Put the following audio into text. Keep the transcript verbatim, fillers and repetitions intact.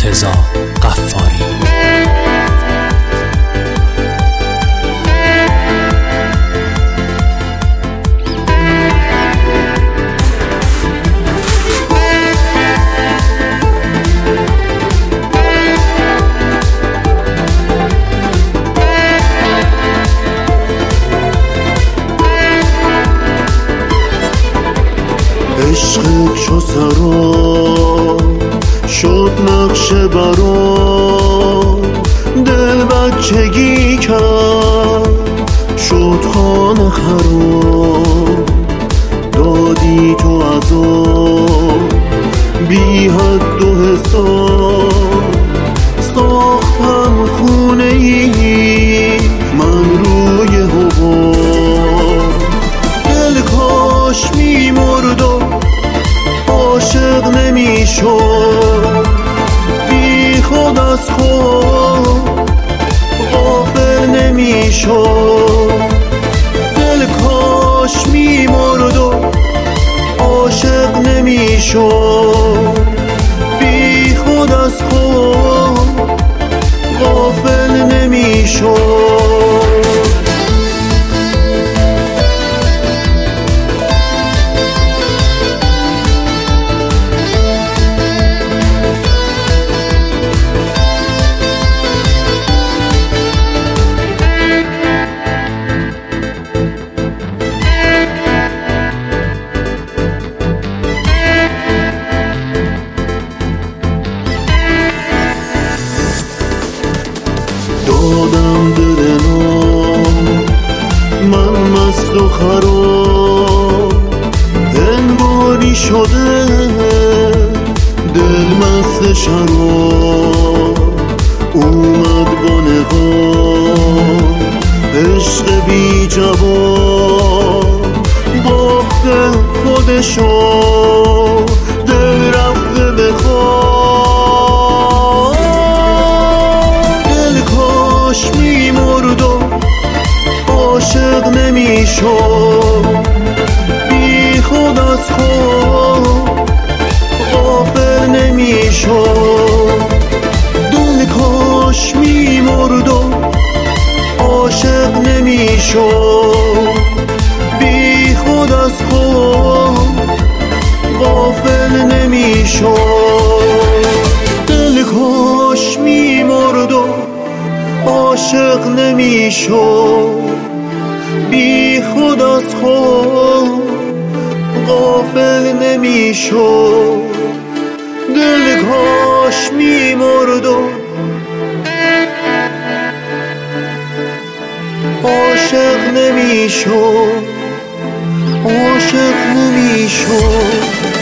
مرتضی غفاری. عشق چو سرا شد نقشه برا، دل بچگی کرد شد خانه خراب، دادی تو عذاب بی حد و حساب، ساختم خونه ای من روی حباب، دل کاش می مرد و عاشق نمی شد، بی خود از خود غافل نمی شد، دل کاش می مرد و عاشق نمی شد، بی خود از خود غافل نمی شد. دادم دل نام من مست و خراب، انگاری شده دل مست شراب، اومد با نقاب عشق بی جواب، باخته خودشو دل رفته به خواب، عاشق نمی شد، بی خود از خود غافل نمی شد، دل کاش می مرد و عاشق نمی شد، بی خود از خود غافل نمی شد، دل کاش می مرد و عاشق نمی شد، بی خود از خود غافل نمی شد، دل کاش می مرد و عاشق نمی شد، عاشق نمی شد.